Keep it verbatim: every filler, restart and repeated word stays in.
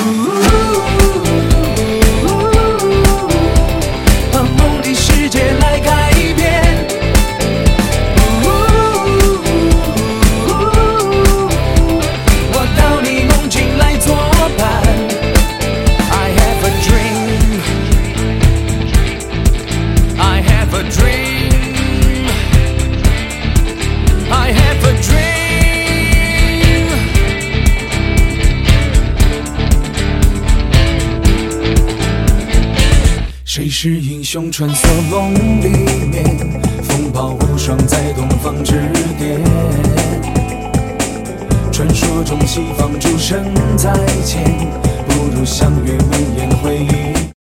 把梦的世界来改变。我到你梦境来作伴。I have a dream, I have a dream, I have a dream。谁是英雄穿梭梦里面，风暴无双在东方之巅。传说中西方诸神在前，不如相约无言会一